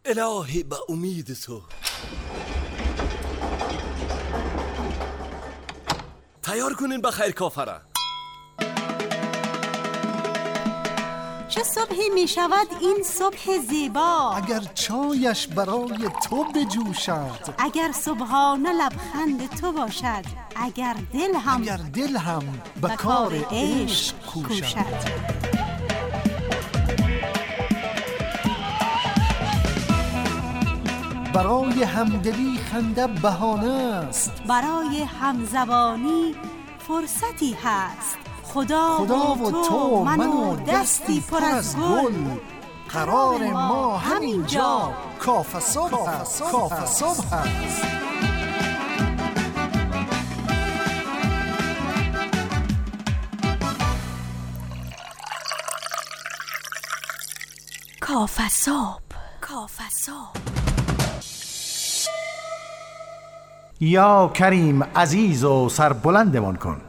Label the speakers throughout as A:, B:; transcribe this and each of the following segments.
A: الهی به امید تو. تیار کنین بخیر کافره.
B: چه صبحی می شود این صبح زیبا،
C: اگر چایش برای تو بجوشد،
B: اگر صبحانه لبخند تو باشد، اگر دل هم به کار عشق کوشد.
C: برای همدلی خنده بهانه است،
B: برای همزبانی فرصتی هست. خدا و تو من و دستی پر از گل،
C: قرار ما همینجا کافه صبح است.
B: کافه صبح.
D: یا کریم عزیز و سربلندمان کن.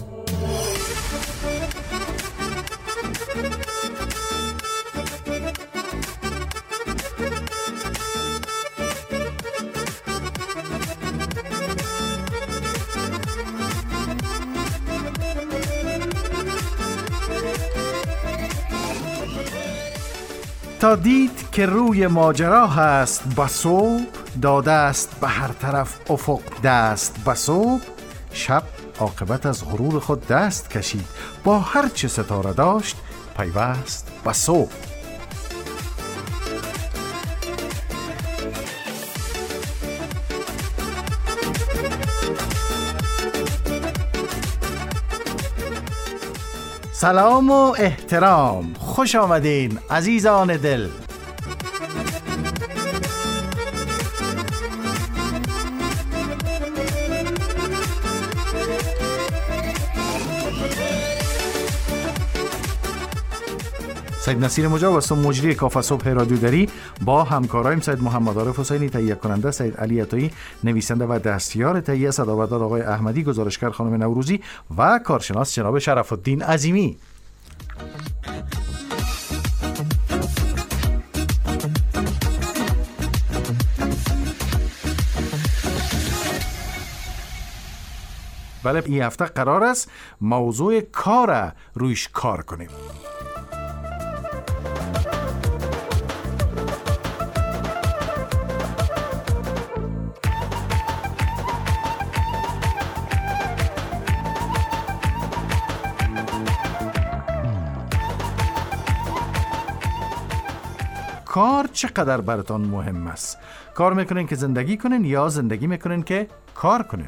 D: تا دید که روی ماجرا هست با صبح، داده است به هر طرف افق دست به صبح. شب عاقبت از غرور خود دست کشید، با هر چه ستاره داشت پیوست به صبح. سلام و احترام، خوش آمدین عزیزان دل. سید نصیر مجاب هستم، مجری کافه صبح رادیو دری. با همکارایم سید محمد عارف حسینی تهیه کننده، سید علی عطایی نویسنده و دستیار تهیه، صدابردار آقای احمدی، گزارشگر خانم نوروزی و کارشناس جناب شرف الدین عظیمی. بله، این هفته قرار است موضوع کار رویش کار کنیم. کار چقدر براتون مهم است؟ کار میکنین که زندگی کنین یا زندگی میکنین که کار کنین؟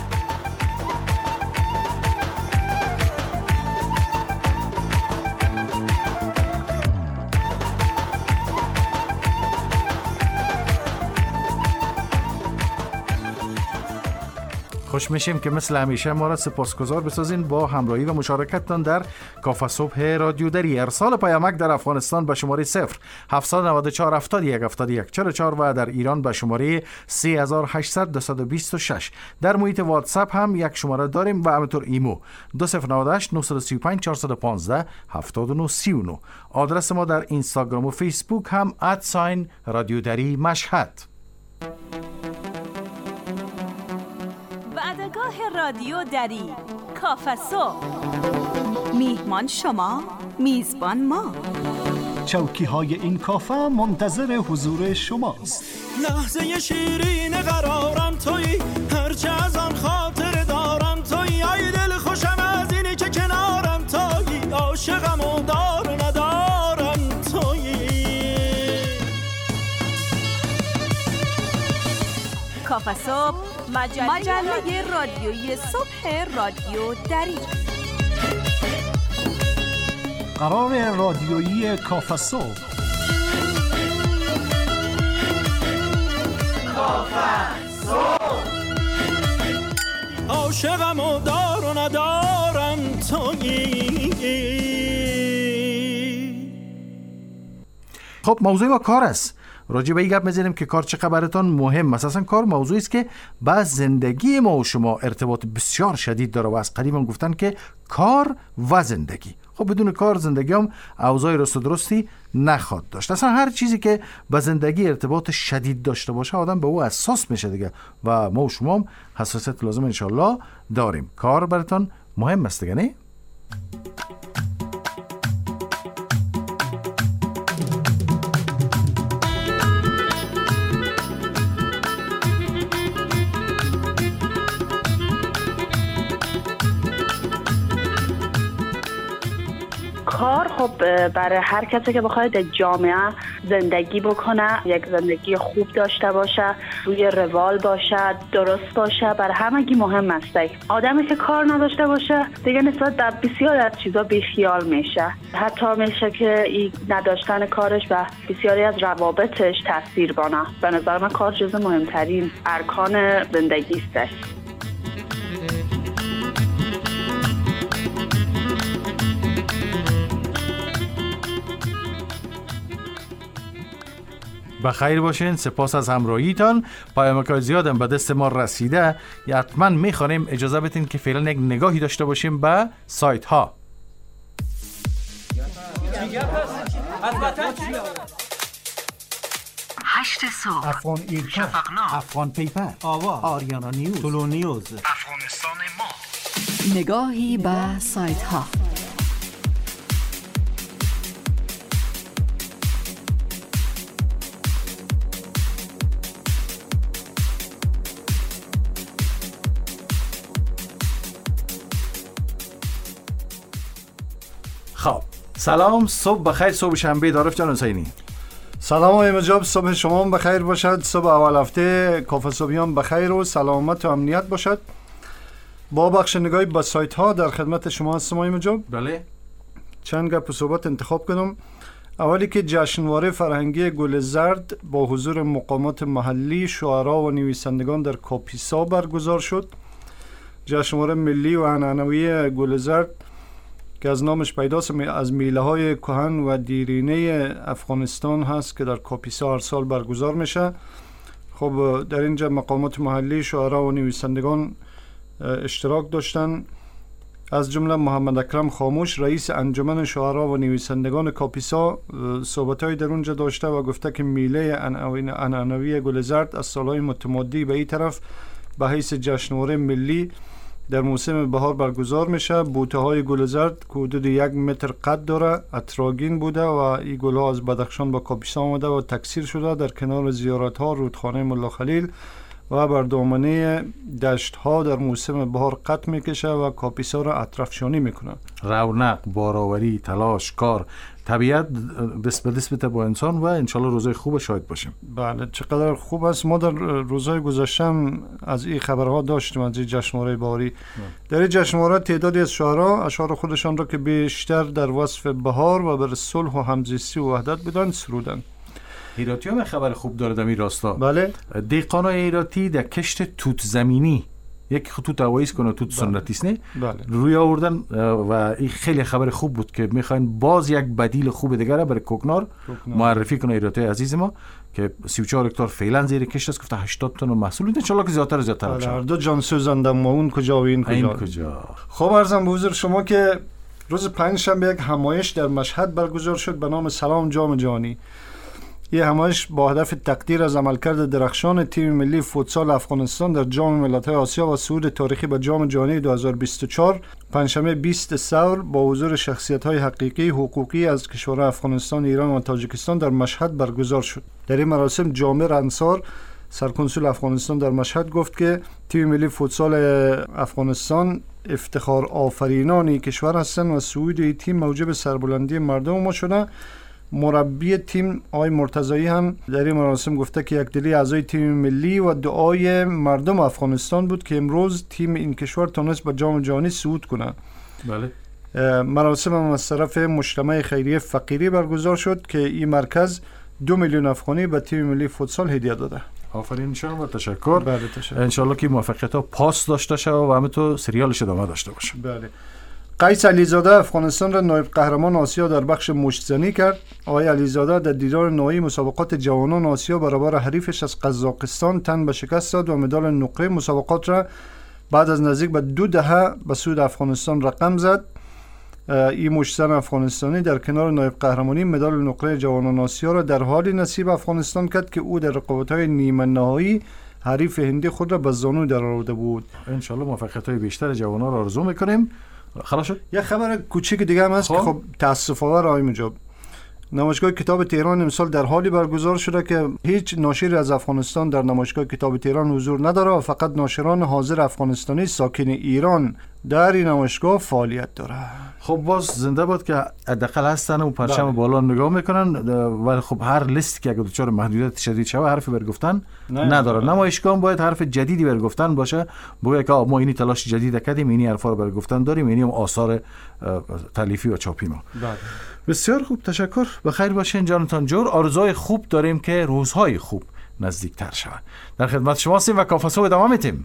D: خوش میشیم که مثل همیشه ما را سپاسگزار بسازین با همراهی و مشارکتتان در کافه صبح رادیو دری. ارسال پیامک در افغانستان به شماره 0794 71 71 44 و در ایران به شماره 3800 226. در محیط واتساپ هم یک شماره داریم و همینطور ایمو 2098 935 415 7939. آدرس ما در اینستاگرام و فیسبوک هم @رادیو دری مشهد.
B: وعدگاه رادیو دری، کافه صبح. میهمان شما، میزبان ما.
C: چوکی های این کافه منتظر حضور شماست.
E: لحظه شیرین قرارم تویی، هرچه از آن خاطر دارم تویی. ای دل خوشم از اینی که کنارم تویی، عاشقم و دار ندارم تویی.
B: کافه صبح، مجله رادیویی صبح رادیو دری.
C: قرار رادیویی کافه صبح.
E: کافه صبح. عاشقم و دار و ندارم تویی.
D: خب موضوع ما کار است. راجع به این گپ می‌زنیم که کار چقدر براتون مهم است. اصلا کار موضوعی است که با زندگی ما و شما ارتباط بسیار شدید داره و از قدیم هم گفتن که کار و زندگی. خب بدون کار زندگی هم اوضاع راست و درستی نخواد داشت. اصلا هر چیزی که با زندگی ارتباط شدید داشته باشه آدم به او حساس میشه دیگه و ما و شما هم حساسیت لازم انشالله داریم. کار براتون مهم است دیگه نه؟
F: کار خب برای هر کسی که بخواد در جامعه زندگی بکنه، یک زندگی خوب داشته باشه، روی روال باشه، درست باشه، برای همگی مهم است. آدمی که کار نداشته باشه دیگه نسبت به بسیار از چیزا بیخیال میشه. حتی میشه که این نداشتن کارش به بسیاری از روابطش تاثیر بانه. به نظر من کار جزو مهمترین ارکان زندگی است.
D: بخیر باشین. سپاس از همراهیتان. پیامک‌های زیادم به دست ما رسیده. حتما می‌خوانیم اجازه بدین که فعلا یک نگاهی داشته باشیم به سایت ها.
B: 8 صبح،
C: افغان ایرکا، افغان پیپر، آریانا نیوز، تولو نیوز،
A: افغانستان ما.
B: نگاهی به سایت ها.
D: خب سلام، صبح بخیر، صبح شنبه. دارف جان حسینی.
C: سلام آقای مجاب، صبح شما هم بخیر باشد. صبح اول هفته کافه صبحیان بخیر و سلامت و امنیت باشد. با بخش نگاهی به سایت ها در خدمت شما هستم آقای مجاب.
D: بله.
C: چند گپ و صحبت انتخاب کنم. اولی که جشنواره فرهنگی گل زرد با حضور مقامات محلی، شاعران و نویسندگان در کاپیسا برگزار شد. جشنواره ملی و عنعنوی گل زرد که از نامش پیداست از میله های کهن و دیرینه افغانستان هست که در کاپیسا هر سال برگزار میشه. خب در اینجا مقامات محلی، شاعران و نویسندگان اشتراک داشتن، از جمله محمد اکرم خاموش رئیس انجمن شاعران و نویسندگان کاپیسا صحبت‌های در اونجا داشته و گفته که میله عنعنوی گل زرد از سالهای متمادی به این طرف به حیث جشنواره ملی در موسم بهار برگزار میشه. بوته های گل زرد که حدود 1 متر قد داره، اتراگین بوده و این گل ها از بدخشان با کاپیسا آمده و تکثیر شده در کنار زیارت ها رودخانه ملا خلیل و بر دامنه دشت ها در موسم بهار قط میکشه و کاپیسا را اطرافشانی میکنه.
D: رونق، باراوری، تلاش، کار، طبیعت دست به دست با انسان و انشالله روزای خوب شاهد باشیم.
C: بله، چقدر خوب است. ما در روزهای گذشته از این خبرها داشتیم از این جشنواره بهاری. در این جشنواره تعدادی از شاعران اشعار خودشان را که بیشتر در وصف بهار و بر صلح و همزیستی و وحدت بودند سرودند.
D: هیراتی هم خبر خوب داره در این راستا.
C: بله.
D: دهقانای هیراتی در کشت توت زمینی، یک خطوط هواییست کنه توت سنتی است نه؟
C: بله.
D: روی آوردن و این خیلی خبر خوب بود که میخواین باز یک بدیل خوب دیگه را برای کوکنار معرفی کنه هیراتی عزیز ما که 34 هکتار فعلا زیر کشت است. گفته 80 تن محصول میده، ان شاء الله که زیادتر بشه.
C: هر دو جان سوزنده، ما اون کجا و این کجا. خب عرضم به حضور شما که روز پنجشنبه یک همایش در مشهد برگزار شد به نام سلام جام جهانی. این همایش با هدف تقدیر از عملکرد درخشان تیم ملی فوتسال افغانستان در جام ملت‌های آسیا و صعود تاریخی به جام جهانی 2024 پنجشنبه 20 ثور با حضور شخصیت‌های حقیقی حقوقی از کشورهای افغانستان، ایران و تاجیکستان در مشهد برگزار شد. در این مراسم جامع انصار سرکنسول افغانستان در مشهد گفت که تیم ملی فوتسال افغانستان افتخار آفرینانی کشور هستند و صعود این تیم موجب سربلندی مردم ما شده. مربی تیم آقای مرتضایی هم در این مراسم گفته که یکدلی اعضای تیم ملی و دعای مردم افغانستان بود که امروز تیم این کشور تونست به جام جهانی صعود کنه.
D: بله.
C: مراسم هم از طرف مجتمع خیریه فقیری برگزار شد که این مرکز 2 میلیون افغانی به تیم ملی فوتسال هدیه داده.
D: آفرین شما و تشکر.
C: بله تشکر.
D: ان شاء الله که موفقیت ها پاس داشته شه و همینطور سریالش ادامه داشته باشه.
C: بله. قیس علیزاده افغانستان را نایب قهرمان آسیا در بخش مشت‌زنی کرد. آقای علیزاده در دیدار نهایی مسابقات جوانان آسیا برابر حریفش از قزاقستان تن به شکست داد و مدال نقره مسابقات را بعد از نزدیک به 2 دهه به سود افغانستان رقم زد. این مشتزن افغانستانی در کنار نایب قهرمانی مدال نقره جوانان آسیا را در حال نصیب افغانستان کرد که او در رقابت‌های نیمه نهایی حریف هندی خود را به زانو درآورده بود.
D: ان شاء الله موفقیت‌های بیشتر جوانان را آرزو می‌کنیم. خلاص شد.
C: یه خبر کوچیک دیگه هم هست که خب تأسف آور آقای مجاب، نمایشگاه کتاب تهران امسال در حالی برگزار شده که هیچ ناشری از افغانستان در نمایشگاه کتاب تهران حضور نداره و فقط ناشران حاضر افغانستانی ساکن ایران در این نمایشگاه فعالیت داره.
D: خب باز زنده بود که حداقل هستن و پرچم بالا نگاه میکنن، ولی خب هر لیستی که اگه دچار محدودیت شدید شوه حرفی برگفتن نداره. نمایشگاه باید حرف جدیدی برگفتن باشه، بگه که ما اینی تلاش جدید کردیم، اینی حرفا رو برگفتن داریم، اینی هم آثار تالیفی و چاپی ما. بسیار خوب، تشکر. بخیر باشین جانتان جور. آرزوهای خوب داریم که روزهای خوب نزدیکتر شود. در خدمت شما هستیم و کافه صبح ادامه میدیم.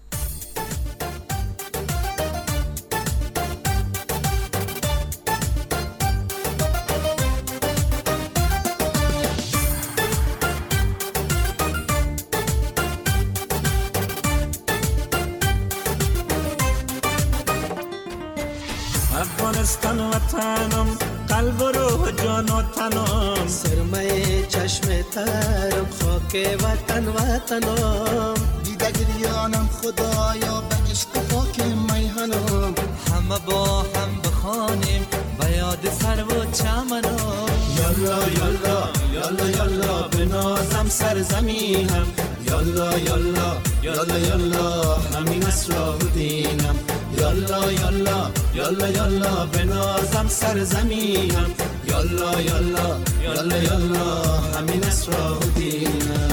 E: افغانستان وطنم، قلب و روح جان و تنم، سرمه چشم ترم، خاک وطن وطنم، دیده گریانم خدایا به عشق خاک میهنم، همه با هم بخوانیم به یاد سر و چمنم، یالا یالا یالا یالا بنازم سرزمینم، یالا یالا یالا یالا همین اسرار دینم، یالا یالا یالا یالا بنازم سرزمینم، یالا یالا یالا یالا همین اسرار دینم.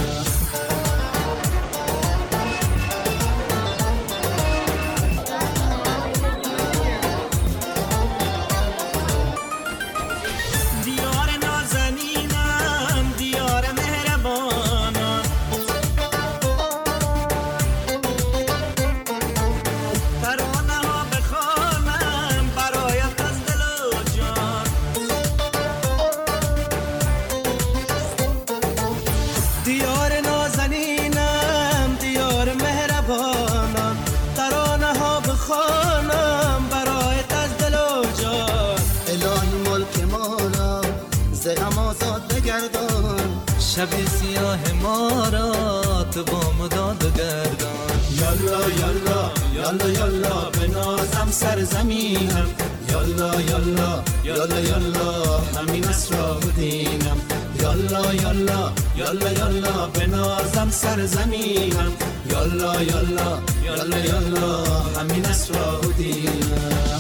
E: شب سیاه ما را تو با مداد گردان، یالا یالا یالا یالا بنازم سرزمینم، یالا یالا یالا یالا همین اسرار دینم، یالا یالا یالا یالا بنازم سرزمینم، یالا یالا یالا یالا همین اسرار دینم.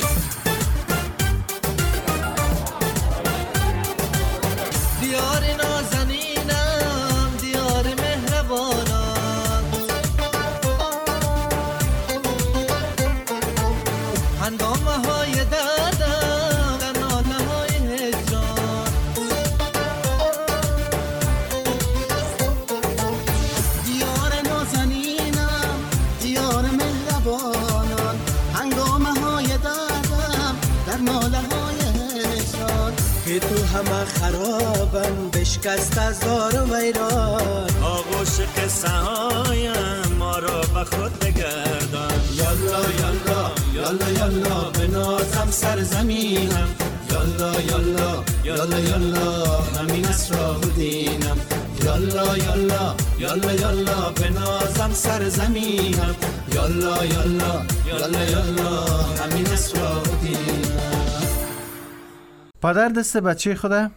E: همه خرابم بشکست از دار و ویران، آغوش قصه هایم ما را به خود بگردان، یالا یالا یالا یالا بنازم سرزمینم، یالا یالا یالا یالا همین اسرار دینم، یالا یالا یالا یالا بنازم سرزمینم، یالا یالا یالا یالا همین اسرار دینم.
D: پدر دست بچه خود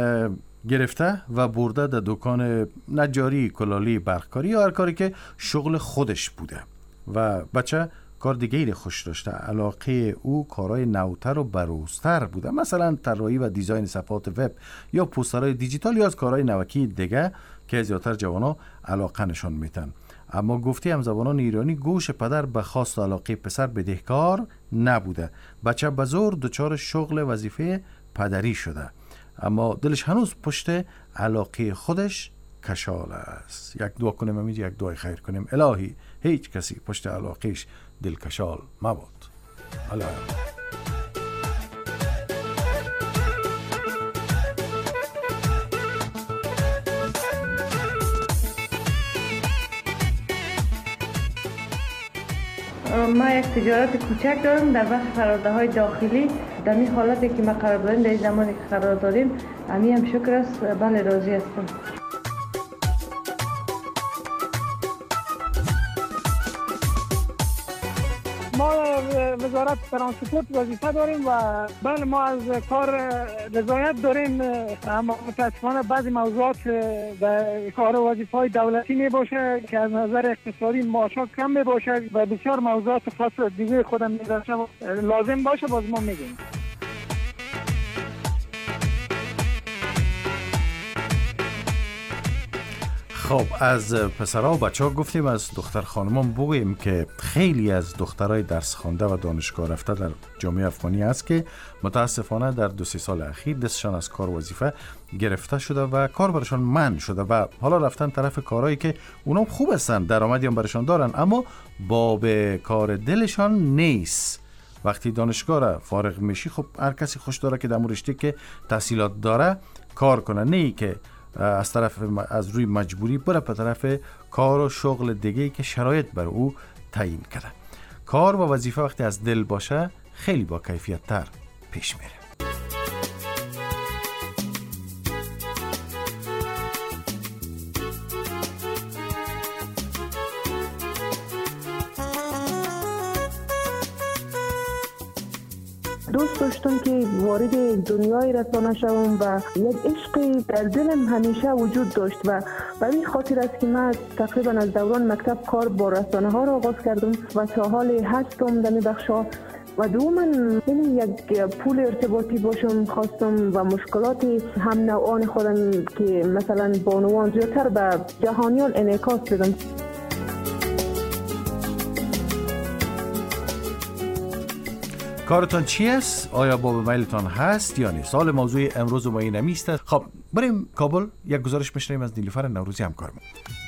D: گرفته و برده در دکان نجاری، کلالی، برقکاری یا هر کاری که شغل خودش بوده و بچه کار دیگه خوش داشته. علاقه او کارهای نوتر و بروزتر بوده، مثلا طراحی و دیزاین صفحات وب یا پوسترهای دیجیتال یا از کارهای نوکی دیگه که زیادتر جوانا علاقه نشان میتن. اما گفته همزبانان ایرانی گوش پدر به خواست و علاقه پسر بدهکار نبوده. بچه به زور دچار شغل وظیفه پدری شده، اما دلش هنوز پشت علاقه خودش کشال است. یک دعا کنیم امید، یک دعای خیر کنیم. الهی هیچ کسی پشت علاقهش دل کشال مباد. الهی
F: ما یک تجارت کوچک دارم در بخش فرارده های داخلی
G: در این حالتی که ما قرار داریم، در این زمانی که قرار داریم، امی هم شکر است. بله راضی هستم.
H: ما وزارت ترانسپورت وظیفه داریم و بله ما از کار رضایت داریم، اما متاسفانه بعضی موضوعات به کار و وظیفه‌های دولتی می باشه که از نظر اقتصادی معاشا کم می باشه و بسیار موضوعات خاص دیگه خودم می لازم باشه باز ما میگیم.
D: خب از پسرها و بچه ها گفتیم، از دختر خانمان بگوییم که خیلی از دخترای درس خوانده و دانشگاه رفته در جامعه افغانی است که متاسفانه در 2-3 سال اخیر دستشان از کار وظیفه گرفته شده و کار برشان منع شده و حالا رفتن طرف کارهایی که اونام خوب هستن، درآمدی هم برشان دارن، اما باب کار دلشان نیست. وقتی دانشگاه را فارغ میشی، خب هر کسی خوش داره که در رشته که تحصیلات داره کار کنه، نه ای که از روی مجبوری بره به طرف کار و شغل دیگه‌ای که شرایط بر او تعیین کرده. کار و وظیفه وقتی از دل باشه خیلی با کیفیت تر پیش میره.
G: دوست داشتم که وارد دنیای رسانه شوم و یک عشقی در دلم همیشه وجود داشت و به این خاطر است که من تقریبا از دوران مکتب کار با رسانه ها را آغاز کردم و تا حال هستم در این بخش‌ها. و دوما این یک پول ارتباطی باشم خواستم و مشکلات هم نوعان خودم که مثلا بانوان زیادتر به جهانیان انعکاس بدم.
D: کارتان چی است؟ آیا باب میلتان هست یا نیست؟ سوال موضوع امروز ما این است. خب بریم کابل، یک گزارش بشنویم از نیلوفر نوروزی همکارمون.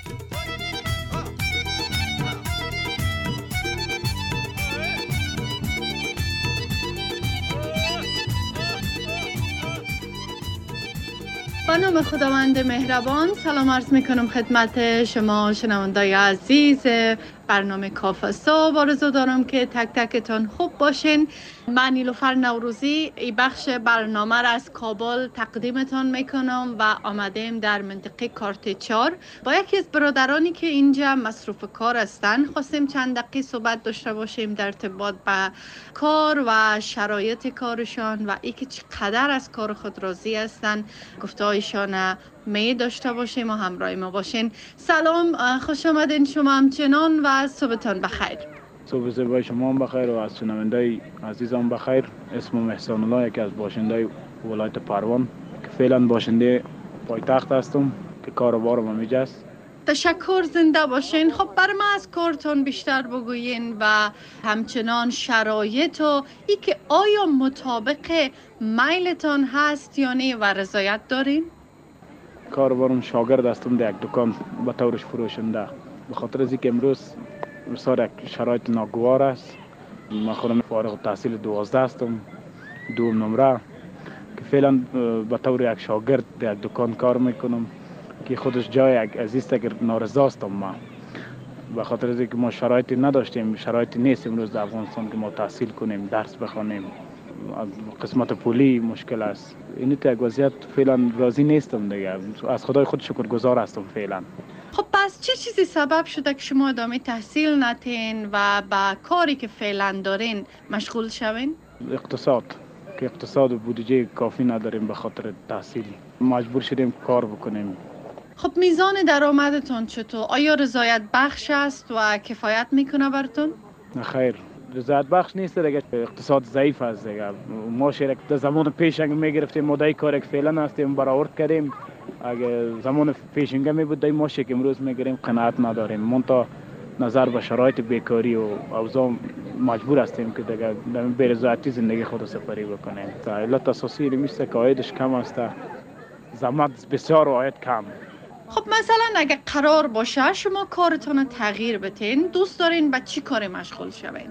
I: با نام خداوند مهربان سلام عرض میکنم خدمت شما شنوندای عزیز برنامه کافه صبح. آرزو دارم که تک تکتان خوب باشین. من نیلوفر نوروزی ای بخش برنامه را از کابل تقدیمتان میکنم و آمدیم در منطقه کارت 4 با یکی از برادرانی که اینجا مصروف کار هستند. خواستیم چند دقیقه صحبت داشته باشیم در ارتباط به کار و شرایط کارشان و اینکه چقدر از کار خود راضی هستند. گفته‌هایشان می داشته باشیم و همراه ما باشین. سلام، خوش آمدین شما همچنان و صبحتان بخیر.
J: صبح زیبای شما هم بخیر و از شنوندای عزیزم بخیر. اسمم احسان الله، یکی از باشندای ولایت پروان که فعلا باشنده پایتخت هستم که کاروبارم هم است.
I: تشکر، زنده باشین. خب بر ما از کارتون بیشتر بگوین و همچنان شرایط و ای که آیا مطابق میلتان هست یا نه و رضایت دارین؟
J: کاروبارم شاگرد هستم در یک دکان به طورش فروشنده. به خاطر از اینکه امروز بسیار شرایط ناگوار است، من خودم فارغ التحصیل 12 هستم، دوم نمره که فعلا به طور یک شاگرد در یک دکان کار میکنم که خودش جای یک عزیز اگر نارضا هستم. من به خاطر از اینکه ما شرایطی نداشتیم، شرایطی نیست امروز در افغانستان که ما تحصیل کنیم، درس بخوانیم، قسمت پولی مشکل است. این تو یک وضعیت فعلا راضی نیستم دیگه. از خدای خود شکرگزار هستم فعلا.
I: خب پس چه چیزی سبب شده که شما ادامه تحصیل نتین و با کاری که فعلا دارین مشغول شوین؟
J: اقتصاد، که اقتصاد و بودجه کافی نداریم به خاطر تحصیل، مجبور شدیم کار بکنیم.
I: خب میزان درآمدتون چطور؟ آیا رضایت بخش است و کفایت میکنه براتون؟
J: خیر، رضایت بخش نیست دیگه. اقتصاد ضعیف است دیگه. ما شرکت در زمان پیش اگه میگرفتیم مدعی کاری که فعلا هستیم برآورد کردیم. اگه زمان پیشینگه می بود ما که امروز میگیریم قناعت نداریم. منتها نظر به شرایط بیکاری و اوضاع مجبور هستیم که دیگه به رضایتی زندگی خود سپری بکنیم. علت اساسی میشه که عایدش کم است، زحمت بسیار و عاید کم.
I: خب مثلا اگه قرار باشه شما کارتون رو تغییر بتین، دوست دارین به چی کاری مشغول شوین؟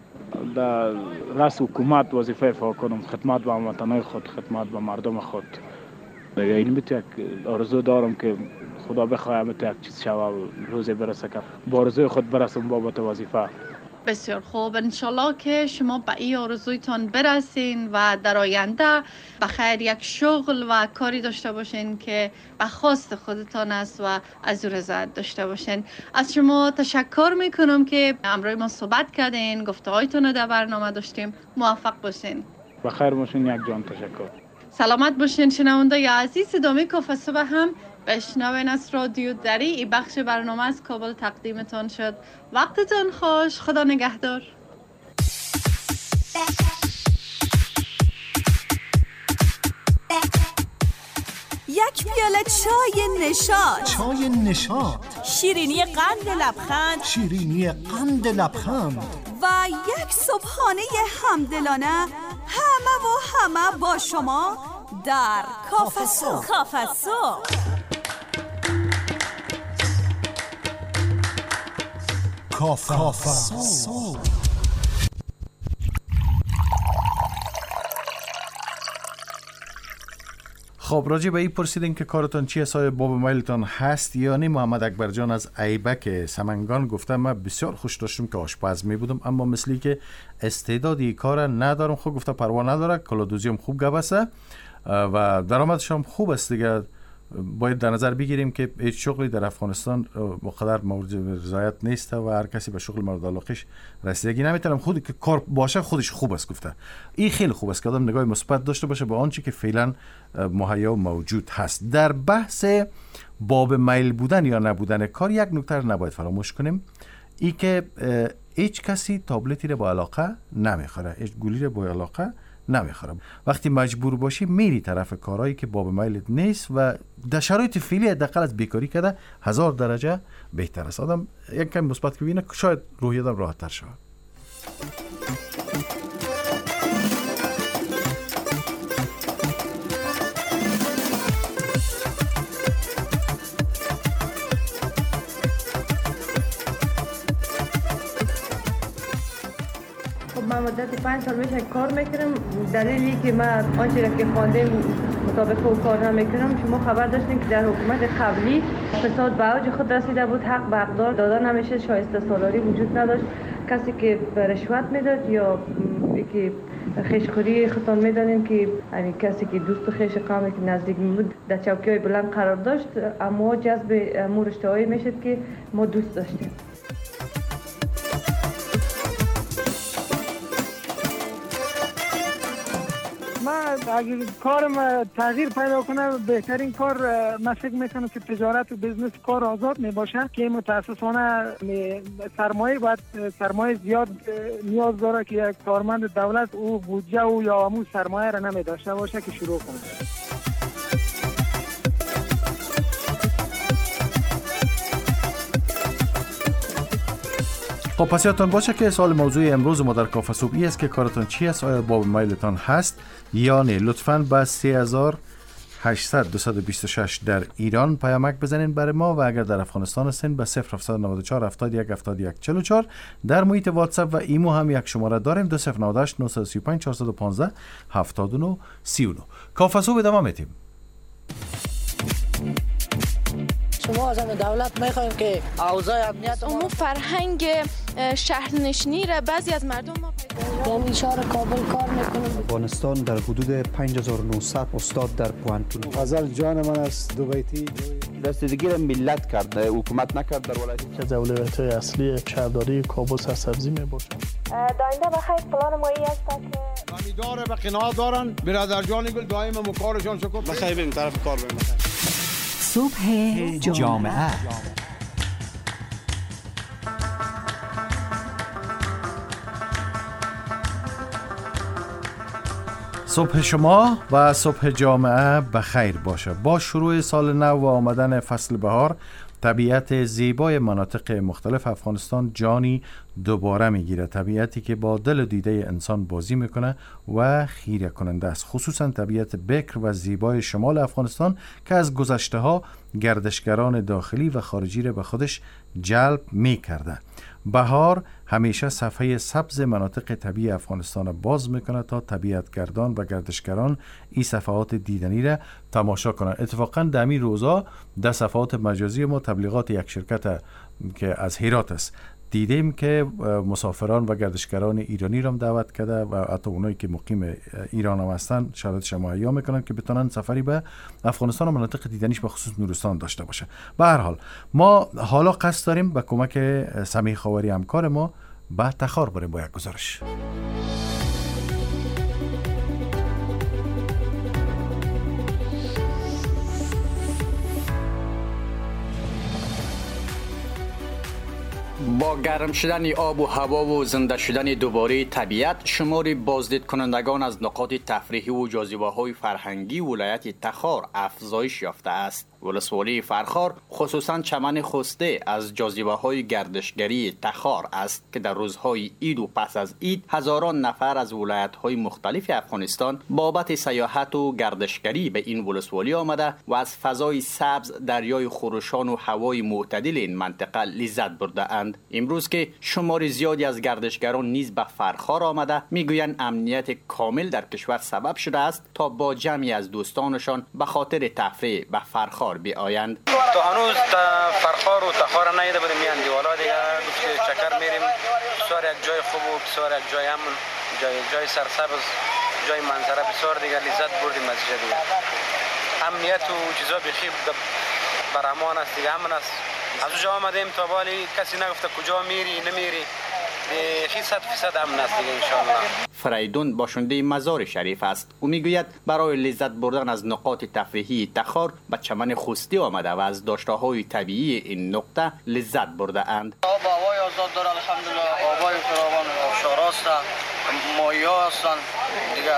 J: در رأس حکومت وظیفه اجرا کنم، خدمت به هموطنان خود، خدمت به مردم خود. دیگه این یک آرزو دارم که خدا بخواهد یک چیز شود، روزی برسه که با آرزوی خود برسم بابت وظیفه.
I: بسیار خوب، انشالله که شما به این آرزویتان برسین و در آینده بخیر یک شغل و کاری داشته باشین که به خواست خودتان است و از او رضایت داشته باشین. از شما تشکر میکنم که امروز ما صحبت کردین، گفته‌هایتون در برنامه داشتیم. موفق باشین.
J: بخیر باشین. یک جان تشکر.
I: سلامت باشین. شنونده عزیز ادامه کافه صبح هم بشنوین از رادیو دری. این بخش برنامه از کابل تقدیمتان شد. وقتتان خوش. خدا نگهدار.
B: یک پیاله چای نشاط،
K: چای نشاط،
B: شیرینی قند لبخند،
K: شیرینی قند لبخند
B: و یک صبحانه همدلانه، همه با شما در کافه صبح. کافه صبح.
K: کافه صبح.
D: خب راجع به این پرسیدین که کارتان چی است، آیا باب میلتان هست یا نه. محمد اکبر جان از ایبک سمنگان گفته من بسیار خوش داشتم که آشپز می بودم، اما مثلی که استعدادی کار ندارم. خب گفته پروا نداره، کلادوزیم خوب گبسه و درآمدش هم خوب است دیگه. باید در نظر بگیریم که هیچ شغلی در افغانستان مقدر مورد رضایت نیست و هر کسی به شغل مورد علاقهش رسیدگی نمیتونه. خود که کار باشه خودش خوب است. گفته این خیلی خوب است که آدم نگاه مثبت داشته باشه به آنچه که فعلا مهیا و موجود هست. در بحث باب میل بودن یا نبودن کار یک نکته رو نباید فراموش کنیم، ای که هیچ کسی تابلتی رو با علاقه نمیخوره، هیچ گولی رو با علاقه نمیخوره. وقتی مجبور باشی میری طرف کارهایی که باب میلت نیست و در شرایط فعلی حداقل از بیکاری کرده 1000 درجه بهتر است. آدم یک کم مثبت که ببینه شاید روحیه آدم راحت تر شود.
G: من مدت 5 سال میشه کار میکنم. دلیلی که من آنچه را که خواندم مطابق او کار نمیکنم، شما خبر داشتین که در حکومت قبلی فساد به اوج خود رسیده بود، حق به حقدار دادن نمیشه، شایسته سالاری وجود نداشت. کسی که رشوت میداد یا که خیشخوری خودتان میدانین که یعنی کسی که دوست خیش قومی که نزدیک می بود در چوکی‌های بلند قرار داشت، اما جذب امور اشتهایی میشد که ما دوست داشتیم.
H: من اگر کارم تغییر پیدا کنه، بهترین کار من فکر میکنم که تجارت و بزنس کار آزاد می باشه که متاسفانه سرمایه باید سرمایه زیاد نیاز داره که یک کارمند دولت او بودجه و یا همون سرمایه را نمی داشته باشه که شروع کنه.
D: خب پس یادتان باشه که سوال موضوع امروز ما در کافه صبحی است که کارتان چی است، آیا باب میلتان هست یا نه. لطفاً با 3800 در ایران پیامک بزنین برای ما و اگر در افغانستان هستین به 0794 71 71 44. در محیط واتساپ و ایمو هم یک شماره داریم 2098 935 415 79 39. کافه صبح ادامه میدیم.
L: شما از دولت میخوایم که اوضاع امنیت
M: اون فرهنگ شهرنشینی را بعضی از مردم ما
L: در اشاره کابل کار میکنم.
N: افغانستان در حدود 5900 استاد در پوانتون.
O: غزل جان من است دوبیتی
P: رسیدگی را ملت کرده، حکومت نکرد. در ولایت
Q: که اولویت‌های اصلی شهرداری کابل سرسبزی میباشد.
R: داینده بخیر پلان ما ای است که
S: امیدواره به قناعت دارن. برادر جان گل دائم مکارشان شکر
T: بخیر بریم طرف کار بریم.
B: صبح جامعه.
D: صبح شما و صبح جامعه بخیر باشه. با شروع سال نو و آمدن فصل بهار، طبیعت زیبای مناطق مختلف افغانستان جانی دوباره میگیره. طبیعتی که با دل و دیده انسان بازی میکنه و خیره کننده است، خصوصا طبیعت بکر و زیبای شمال افغانستان که از گذشته ها گردشگران داخلی و خارجی را به خودش جلب میکرده. بهار همیشه صفحه سبز مناطق طبیعی افغانستان را باز میکنه تا طبیعتگردان و گردشگران این صفحات دیدنی را تماشا کنند. اتفاقا در این روزا در صفحات مجازی ما تبلیغات یک شرکت که از هرات است دیدیم که مسافران و گردشگران ایرانی را دعوت کرده و حتی اونایی که مقیم ایران هم هستن شرایطش مهیا میکنن که بتونن سفری به افغانستان و مناطق دیدنیش به خصوص نورستان داشته باشه. به هر حال ما حالا قصد داریم به کمک سمیع خاوری همکار ما به تخار بریم با یک گزارش.
T: با گرم شدن آب و هوا و زنده شدن دوباره طبیعت، شمار بازدید کنندگان از نقاط تفریحی و جاذبه‌های فرهنگی ولایت تخار افزایش یافته است. ولسوالی فرخار خصوصا چمن خسته از جاذبه‌های گردشگری تخار است که در روزهای عید و پس از عید هزاران نفر از ولایت‌های مختلف افغانستان بابت سیاحت و گردشگری به این ولسوالی آمده و از فضای سبز، دریای خروشان و هوای معتدل این منطقه لذت برده اند. امروز که شمار زیادی از گردشگران نیز به فرخار آمده، میگویند امنیت کامل در کشور سبب شده است تا با جمعی از دوستانشان به خاطر تفریح به فرخار بیایند.
U: تو هنوز فرخار و تخار نیده بودیم، میان دیوالا دیگه چکر میریم. بسیار یک جای خوب و بسیار یک جای امن، جای سرسبز، جای منظره بسیار دیگه لذت بردیم از دیگه. امنیت و چیزا بخیر بر امان است دیگه، امن است. از اونجا آمدیم تا بالی کسی نگفته کجا میری نمیری، بخیر 100% امن است دیگه انشاءالله.
T: فریدون باشنده مزار شریف است. او میگوید برای لذت بردن از نقاط تفریحی تخار به چمن خستی آمده و از داشته‌های طبیعی این نقطه لذت برده اند.
U: آب هوای آزاد داره الحمدلله، آبای فراوان، آبشاراست، ماهی‌ها هستن دیگه،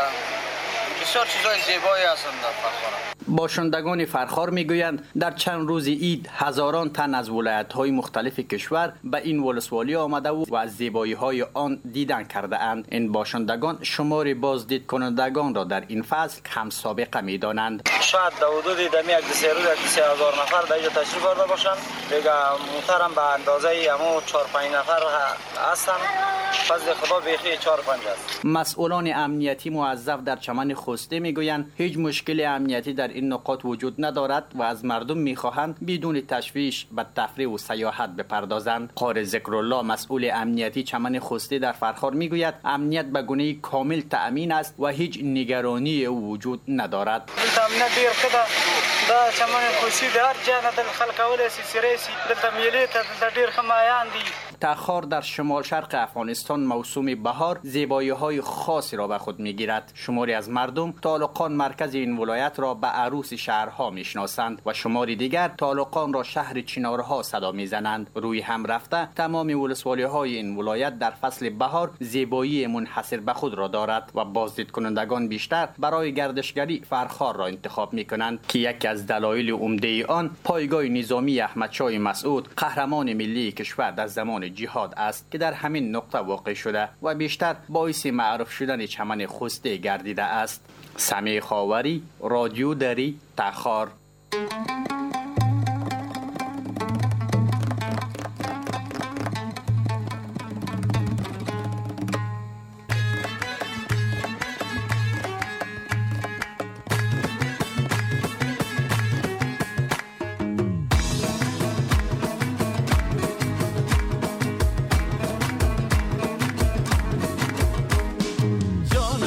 U: بسیار چیزای زیبایی هستند در فرخار.
T: باشندگان فرخار میگویند در چند روز عید هزاران تن از ولایت‌های مختلف کشور به این ولسوالی آمده و از زیبایی‌های آن دیدن کرده اند. این باشندگان شمار بازدید کنندگان را در این فصل کم سابقه می‌دانند.
U: شاید در حدود دمی یک سه روز 3000 نفر در اینجا تشریف آورده باشند دیگه. محترم به اندازه همو 4-5 نفر هستند، فضل خدا بیخی 4-5 است.
T: مسئولان امنیتی موظف در چمن خسته میگویند هیچ مشکل امنیتی در این نقاط وجود ندارد و از مردم میخواهند بدون تشویش به تفریح و سیاحت بپردازند. قاری ذکرالله مسئول امنیتی چمن خسته در فرخار میگوید امنیت به گونه کامل تأمین است و هیچ نگرانی وجود ندارد.
U: امنیت دیر خدا دا چمن خسته در جان دل خلق اول سیریسی دلته میلی ته دیر خمایان دی.
T: تخار در شمال شرق افغانستان موسم بهار زیبایی‌های خاصی را به خود می‌گیرد. شماری از مردم طالقان مرکز این ولایت را به عروس شهرها می‌شناسند و شماری دیگر طالقان را شهر چنارها صدا می‌زنند. روی هم رفته تمام ولسوالی‌های این ولایت در فصل بهار زیبایی منحصر به خود را دارد و بازدید کنندگان بیشتر برای گردشگری فرخار را انتخاب می‌کنند که یکی از دلایل عمده آن پایگاه نظامی احمدشاه مسعود قهرمان ملی کشور در زمان جهاد است که در همین نقطه واقع شده و بیشتر باعث معروف شدن چمن خسته گردیده است. سمیع خاوری، رادیو دری، تخار.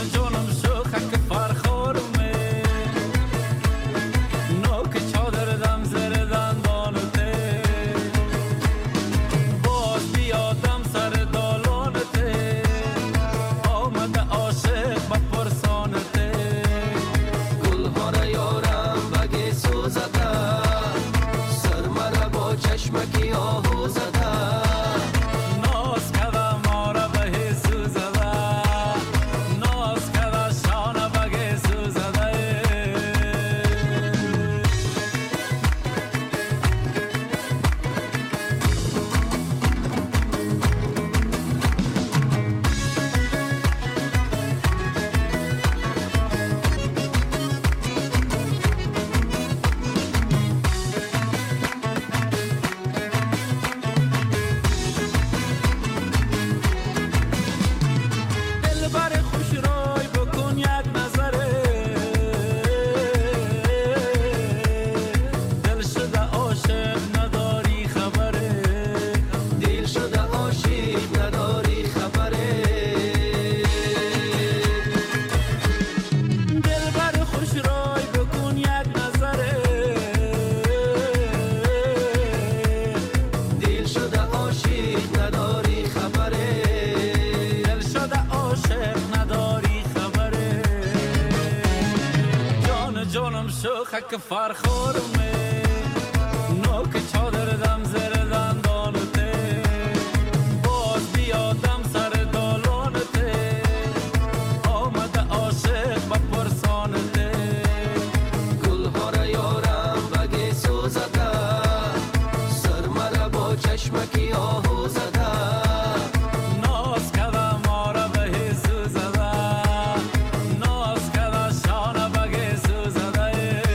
E: نوک چادر جانم شوخک فرخورمه نوک چادر دم زر دندانته باز بیادم سر دالانته آمده عاشق و پرسانته گلها را یارم بگی سوزده سر مرا با چشمکی آهو زده ناز کده ما را به حسو زده ناز کده شانه بگی سوزده.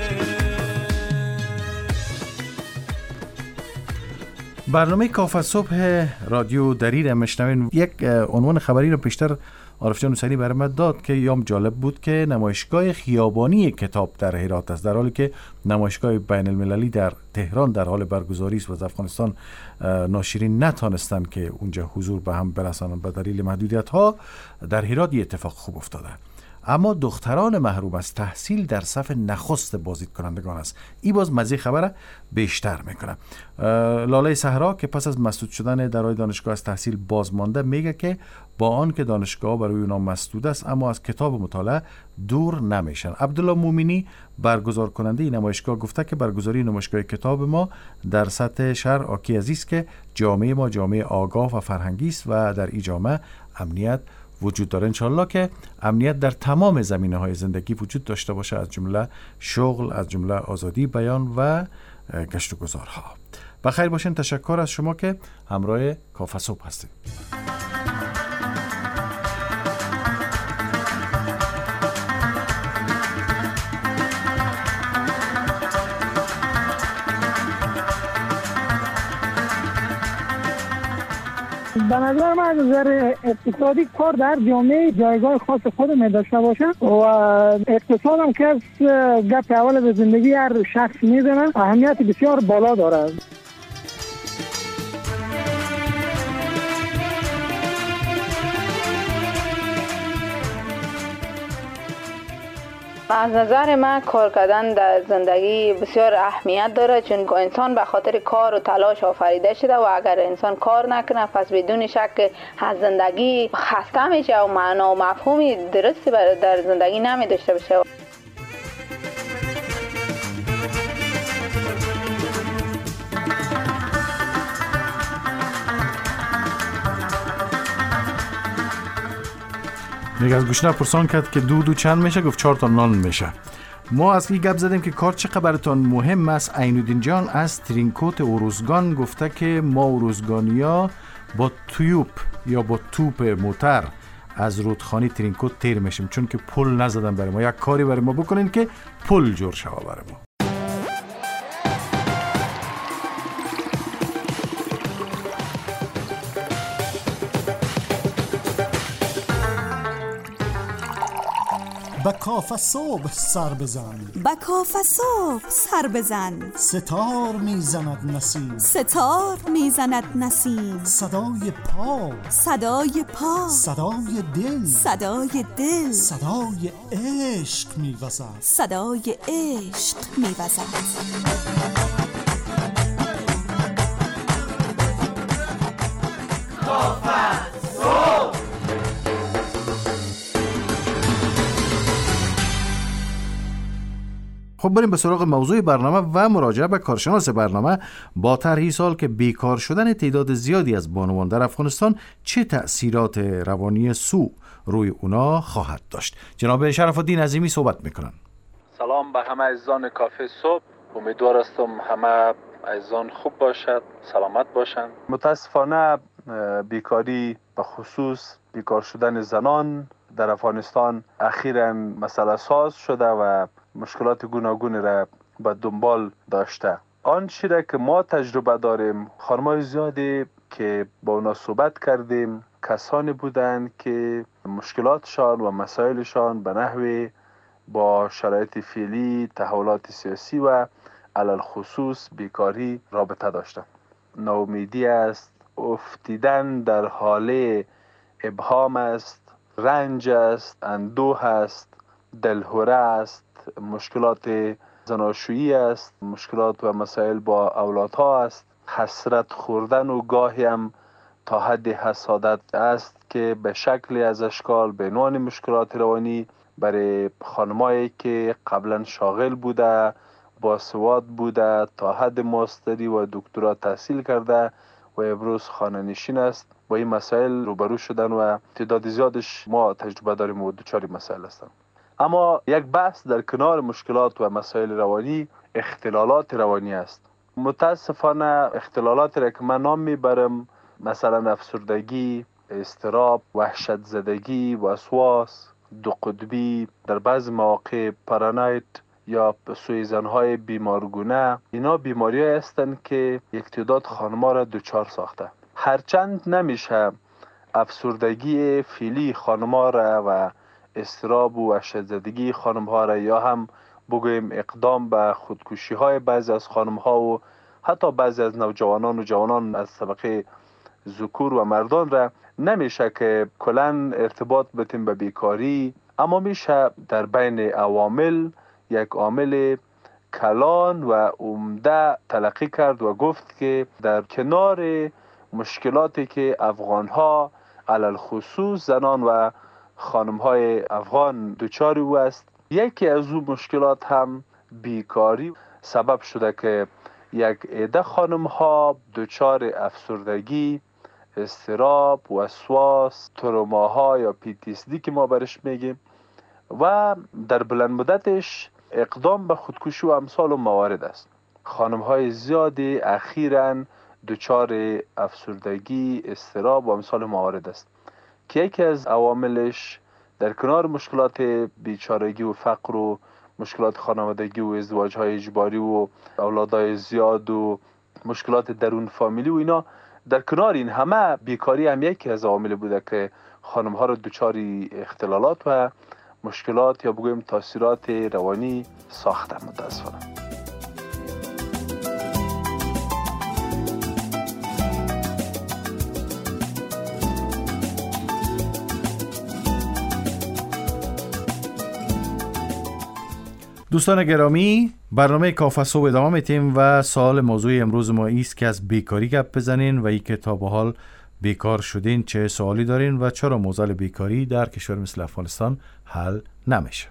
D: برنامه کافه صبح رادیو دری مشنوین. یک عنوان خبری رو پیشتر عارف جان حسینی برای من داد که یام جالب بود که نمایشگاه خیابانی کتاب در هرات است، در حالی که نمایشگاه بین المللی در تهران در حال برگزاری است و از افغانستان ناشرین نتانستند که اونجا حضور به هم برسانند به دلیل محدودیت ها. در هرات یه اتفاق خوب افتاده، اما دختران محروم از تحصیل در صف نخست بازدید کنندگان است. این باز مزه خبره بیشتر میکنه. لاله صحرا که پس از مسدود شدن درهای دانشگاه از تحصیل بازمانده میگه که با آن که دانشگاه برای اونا مسدود است اما از کتاب مطالعه دور نمیشن. عبدالله مومنی برگزار کننده این نمایشگاه گفته که برگزاری نمایشگاه کتاب ما در سطح شهر آکی عزیز که جامعه ما جامعه آگاه و فرهنگی است و در این جامعه امنیت وجود داره. انشالله که امنیت در تمام زمینه‌های زندگی وجود داشته باشه، از جمله شغل، از جمله آزادی بیان و گشت و گذارها. بخیر باشین. تشکر از شما که همراه کافه صبح هستید.
H: به نظر من از نظر اقتصادی کار در جامعه جایگاه خاص خود می داشته باشه و اقتصاد هم که از گپ اول به زندگی هر شخص میزنه اهمیت بسیار بالا داره.
A: از نظر من کار کردن در زندگی بسیار اهمیت داره، چون انسان به خاطر کار و تلاش آفریده شده و اگر انسان کار نکنه پس بدون شک از زندگی خسته میشه و معنا و مفهومی درستی در زندگی نمی داشته باشه.
D: میگه از گوشنه پرسان کرد که دو چند میشه؟ گفت 4 تا نان میشه. ما از این گپ زدیم که کار چقدر براتون مهم است. عینالدین جان از ترینکوت اوروزگان گفته که ما اوروزگانیا با توپ یا با توپ موتر از رودخانه ترینکوت تیر میشیم، چون که پل نزدن برای ما. یک کاری برای ما بکنین که پل جور شوه برای ما.
K: با کافه صبح سر بزن،
B: با کافه صبح سر بزن،
K: ستار میزند نسیم،
B: ستار میزند نسیم،
K: صدای پا،
B: صدای پا،
K: صدای دل،
B: صدای دل،
K: صدای عشق میوزد،
B: صدای عشق میوزد.
D: خب بریم به سراغ موضوع برنامه و مراجعه به کارشناس برنامه. با طرح سال که بیکار شدن تعداد زیادی از بانوان در افغانستان چه تأثیرات روانی سو روی اونا خواهد داشت، جناب شرف الدین عظیمی صحبت میکنن.
V: سلام به همه عزیزان کافه صبح، امیدوار هستم همه عزیزان خوب باشد، سلامت باشند. متاسفانه بیکاری به خصوص بیکار شدن زنان در افغانستان اخیراً مسئله ساز شده و مشکلات گوناگونی را به دنبال داشته. آن چیزی را که ما تجربه داریم، خانم‌های زیادی که با اونا صحبت کردیم کسانی بودند که مشکلاتشان و مسائلشان به نحوی با شرایط فعلی، تحولات سیاسی و علل خصوص بیکاری رابطه داشتند. ناامیدی است، افتیدن در حال ابهام است، رنج است، اندوه است، دلهره است، مشکلات زناشویی است، مشکلات و مسائل با اولادها است، حسرت خوردن و گاهی هم تا حد حسادت است که به شکلی از اشکال به عنوان مشکلات روانی برای خانمایی که قبلا شاغل بوده، باسواد بوده، تا حد ماستری و دکترا تحصیل کرده و امروز خانه نشین است، با این مسائل روبرو شدن و تعداد زیادش ما تجربه داریم و دچار مسائل هستند. اما یک بحث در کنار مشکلات و مسائل روانی اختلالات روانی است. متاسفانه اختلالات را که من نام میبرم، مثلا افسردگی، اضطراب، وحشت زدگی، وسواس، دو قطبی، در بعض مواقع پارانوید یا سوءظن‌های بیمارگونه، اینا بیماری‌هایی هستند که یک تعداد خانم‌ها را دچار ساخته. هرچند نمیشه افسردگی فعلی خانم‌ها را و اضطراب و وحشت زدگی خانم‌ها را یا هم بگوییم اقدام به خودکشی‌های بعضی از خانم‌ها و حتی بعضی از نوجوانان و جوانان از طبقه ذکور و مردان را نمیشه که کلاً ارتباط بتیم به بیکاری، اما میشه در بین عوامل یک عامل کلان و عمده تلقی کرد و گفت که در کنار مشکلاتی که افغان‌ها علل خصوص زنان و خانم‌های افغان دچار او است، یکی از او مشکلات هم بیکاری سبب شده که یک عده خانم‌ها دچار افسردگی، اضطراب، وسواس، تروماها یا PTSD که ما برش میگیم و در بلند مدتش اقدام به خودکشی و امثال موارد است. خانم‌های زیادی اخیراً دچار افسردگی، اضطراب و امثال موارد است که یکی از عواملش در کنار مشکلات بیچارگی و فقر و مشکلات خانوادگی و ازدواج‌های اجباری و اولادهای زیاد و مشکلات درون فامیلی و اینا، در کنار این همه بیکاری هم یکی از عوامل بوده که خانم‌ها رو دچار اختلالات و مشکلات یا بگویم تاثیرات روانی ساخته. متاسفانه
D: دوستان گرامی، برنامه کافه صبح ادامه میتیم و سوال موضوع امروز ما است که از بیکاری گپ بزنین و این که تا به حال بیکار شدین چه سوالی دارین و چرا موضوع بیکاری در کشور مثل افغانستان حل نمیشه.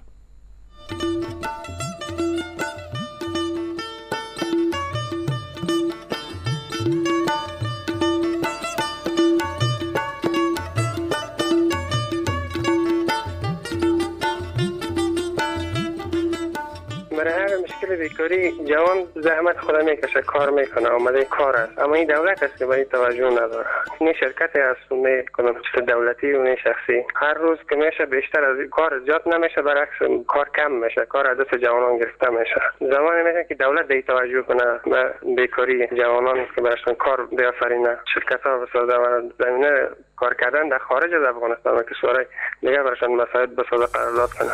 C: بیکاری جوان زحمت خدا میکشه، کار میکنه، آمده کار است، اما این دولت است که به این توجه نداره. این شرکت است میکنم چه دولتی و نه شخصی، هر روز که میشه بیشتر از کار زیاد نمیشه، برعکس کار کم میشه، کار از دست جوانان گرفته میشه. زمانی میشه که دولت دی توجه کنه به بیکاری جوانان که براشون کار بیافرینه، شرکت ها بسازه و زمینه کار کردن در خارج از افغانستان و کشورهای دیگه براشون مساعد بسازه، قرارداد کنه.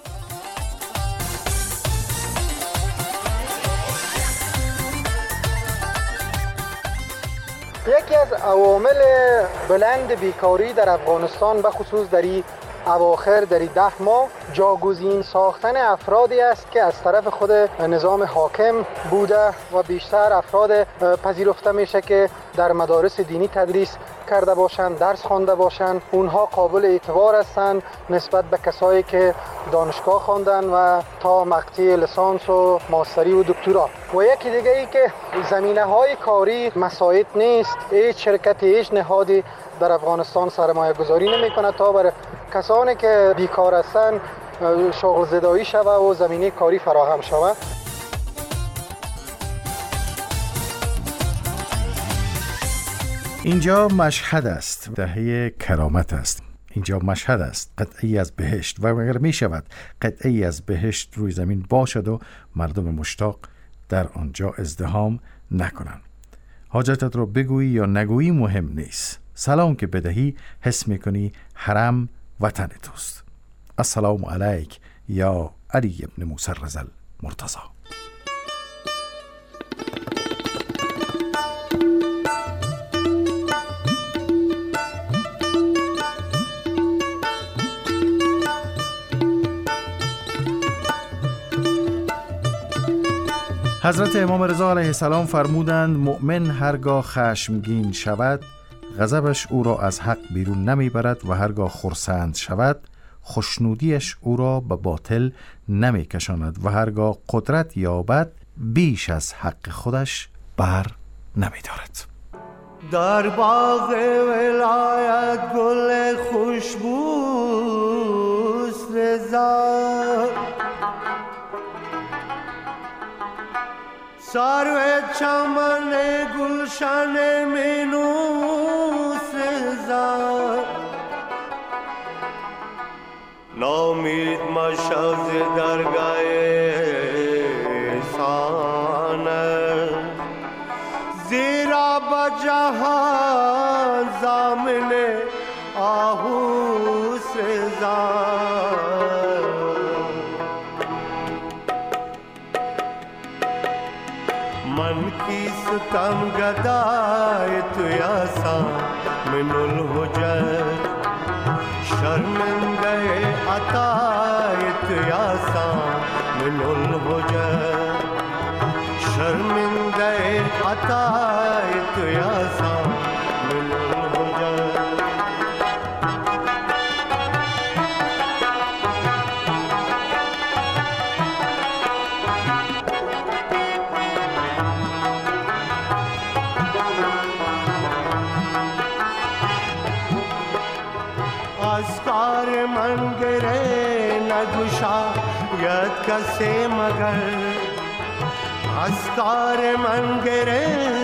F: یکی از عوامل بلند بیکاری در افغانستان به خصوص در این اواخر در 10 ماه جاگزین ساختن افرادی است که از طرف خود نظام حاکم بوده و بیشتر افراد پذیرفته میشه که در مدارس دینی تدریس کرده باشند، درس خوانده باشند. اونها قابل اعتبار هستند نسبت به کسایی که دانشگاه خواندن و تا مقطع لیسانس و ماستری و دکترا. و یکی دیگه ای که زمینه های کاری مساعد نیست، هیچ شرکتی، هیچ نهادی در افغانستان سرمایه گذاری نمی کنه تا بر کسانی که بیکار هستند شغل زدایی شوه و زمینه کاری فراهم شوه.
D: اینجا مشهد است، دهه کرامت است. اینجا مشهد است، قطعی از بهشت و اگر می شود قطعی از بهشت روی زمین باشد و مردم مشتاق در آنجا ازدحام نکنند. حاجتت رو بگویی یا نگویی مهم نیست. سلام که بدهی حس میکنی حرم وطن توست. السلام علیک یا علی ابن موسی رضی مرتضی. حضرت امام رضا علیه السلام فرمودند مؤمن هرگاه خشمگین شود غضبش او را از حق بیرون نمیبرد و هرگاه خرسند شود خوشنودیش او را به باطل نمی کشاند و هرگاه قدرت یابد بیش از حق خودش بر نمی دارد.
I: در باغ ولایت گل خوشبوست رضا، سرو چمن گلشن مینوس رضا، نامید مشاز درگاه سانه، زیرا بجهان زامن آهوس رضا. من کی ستم گدای تو یاسا من الحجت، شرمنده عطای تو یاسا من الحجت، شرمنده عطای تو یاسا من الحجت. از کار من گره نگشاید کسی مگر، از کار من گره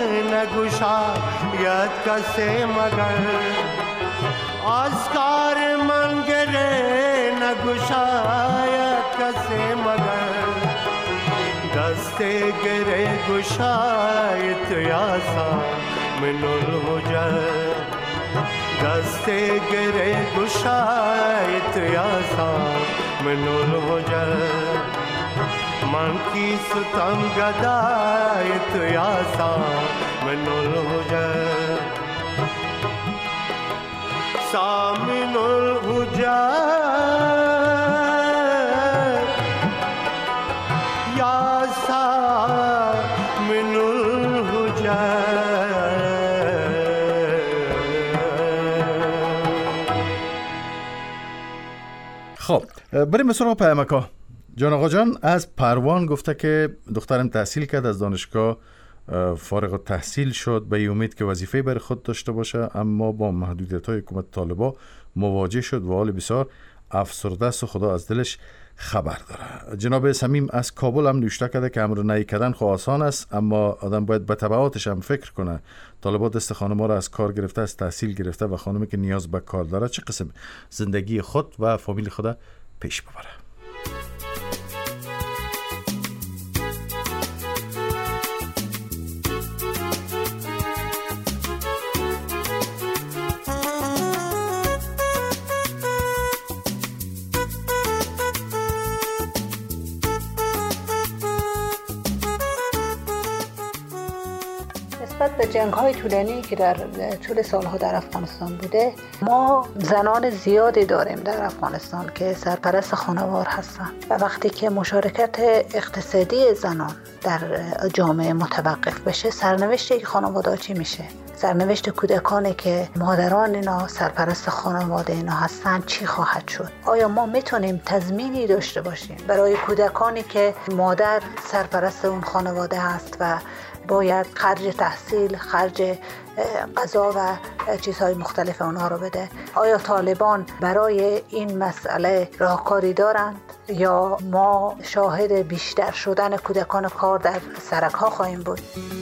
I: نگشاید کسی مگر، از کار من گره نگشاید کسی مگر، دست گره گشاید تو یاسا من الحجت، دست گره گشای تو یاسا من الحجت. من کی ستم گدای تو یاسا من الحجت، سامن الحجت یاسا من الحجت.
D: خب بریم به سراغ پیامک‌ها. جان آقا جان از پروان گفته که دخترم تحصیل کرد، از دانشگاه فارغ التحصیل شد، به امید که وظیفه برای خود داشته باشه، اما با محدودیت‌های حکومت طالبان مواجه شد و حال بسیار افسرده است و خدا از دلش خبر داره. جناب صمیم از کابل هم نوشته کرده که امر نهی کردن خو آسان است، اما آدم باید به تبعاتش هم فکر کنه. طالبان دست خانم‌ها را از کار گرفته، از تحصیل گرفته و خانمی که نیاز به کار داره چه قسم زندگی خود و فامیل خود پیش ببره.
J: نسبت به جنگ‌های طولانی که در طول سالها در افغانستان بوده، ما زنان زیادی داریم در افغانستان که سرپرست خانوار هستند و وقتی که مشارکت اقتصادی زنان در جامعه متوقف بشه، سرنوشت خانواده چی میشه؟ سرنوشت کودکانی که مادران اینا سرپرست خانواده اینا هستن چی خواهد شد؟ آیا ما میتونیم تضمینی داشته باشیم برای کودکانی که مادر سرپرست اون خانواده هست و باید خرج تحصیل، خرج غذا و چیزهای مختلف اونها رو بده؟ آیا طالبان برای این مسئله راهکاری دارند یا ما شاهد بیشتر شدن کودکان کار در سرک ها خواهیم بود؟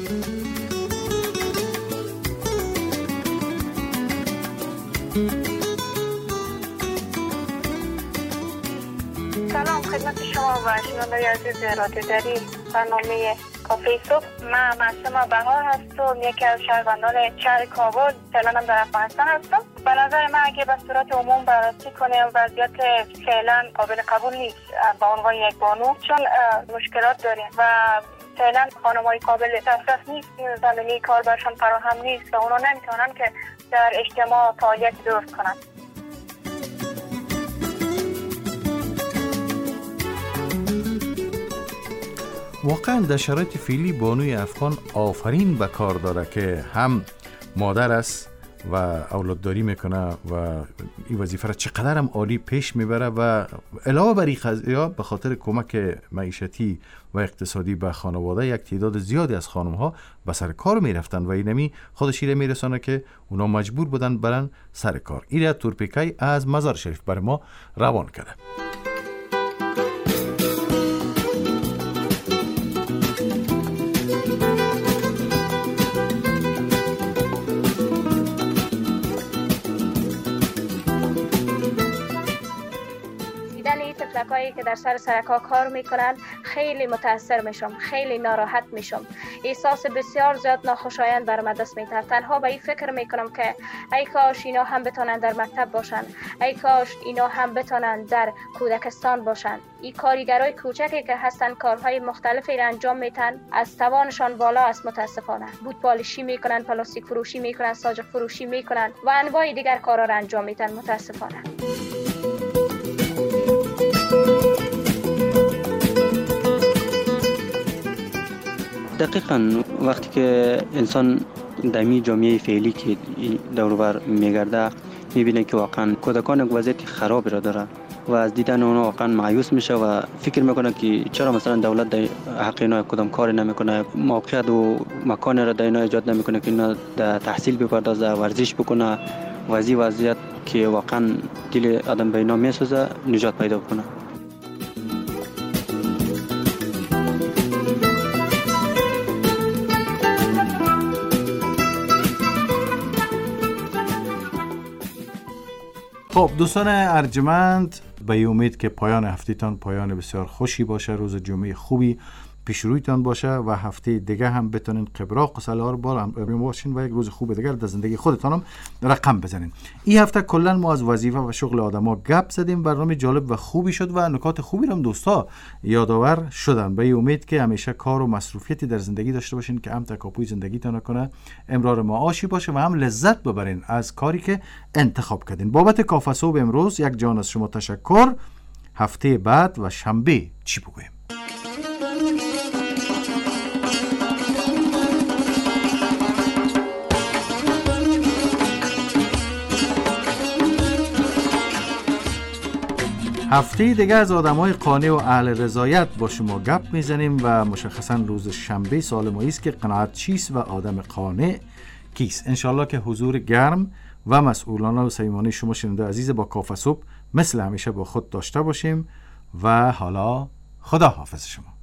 R: سلام خدمت شما و شنوندگان عزیز رادیوداری برنامه کافه صبح. من معصومه بهار هستم، یکی از شهروندان شهر کابل، فعلا در افغانستان هستم. به نظر من اگه به صورت عموم بررسی کنیم وضعیت فعلا قابل قبول نیست به عنوان یک بانو، چون مشکلات داریم و فعلا خانم‌های قابل دسترس نیست، زمینه کار برشان فراهم نیست و اونا نمیتونن که در اجتماع فعالیت درست کنند.
D: واقعا در شرایط فعلی بانوی افغان آفرین به کار داره که هم مادر است و اولادداری میکنه و این وظیفه را چقدر هم عالی پیش میبره و علاوه بر این قضیه به خاطر کمک معیشتی و اقتصادی به خانواده یک تعداد زیادی از خانم ها به سر کار میرفتن و اینمی خودش ایره میرسانه که اونا مجبور بودن برن سر کار. ایره تورپیکای از مزار شریف برای ما روان کرده.
G: تفلکایی که در سرکا کار میکنن خیلی متاثر میشم، خیلی ناراحت میشم. احساس بسیار زیاد ناخوشایند بر من دست میده. تنها به این فکر میکنم که ای کاش اینا هم بتونن در مکتب باشن، ای کاش اینا هم بتونن در کودکستان باشن. این کارگرای کوچکی که هستن کارهای مختلفی را انجام میدن، از توانشان بالا است. متاسفانه بود پالیشی میکنن، پلاستیک فروشی میکنن، ساجق فروشی میکنن و انواع دیگر کارا را انجام میدن. متاسفانه
M: دقیقاً وقتی که انسان دمی جامعه فعلی که دور بر میگرده میبینه که واقعا کودکان یک وضعیت خرابی را داره و از دیدن اونا واقعا مایوس میشه و فکر میکنه که چرا مثلا دولت در حق اینا کدام کاری نمیکنه، موقعیت و مکان را در اینا ایجاد نمیکنه که اینا در تحصیل بپردازه، ورزش بکنه، وضعیت که واقعا دل آدم به اینا میسوزه نجات پیدا کنه.
D: خب دوستان ارجمند، به امید که پایان هفتهتان پایان بسیار خوشی باشه، روز جمعه خوبی پیش رویتان باشه و هفته دیگه هم بتونین قبراق و سلار بار باشین و یک روز خوب دیگر در زندگی خودتان هم رقم بزنین. این هفته کلا ما از وظیفه و شغل آدما گپ زدیم، برنامه جالب و خوبی شد و نکات خوبی هم دوستا یادآور شدن. به امید که همیشه کار و مصروفیتی در زندگی داشته باشین که هم تکاپوی زندگیتان کنه، امرار معاشی باشه و هم لذت ببرین از کاری که انتخاب کردین. بابت کافه صبح امروز یک جان از شما تشکر. هفته بعد و شنبه چی بگویم؟ هفته دیگه از آدمای قانع و اهل رضایت با شما گپ میزنیم و مشخصا روز شنبه سال مایی است که قناعت چیست و آدم قانع کیست. انشالله که حضور گرم و مسئولانه و صمیمانه شما شنونده عزیز با کافه صبح مثل همیشه با خود داشته باشیم و حالا خدا حافظ شما.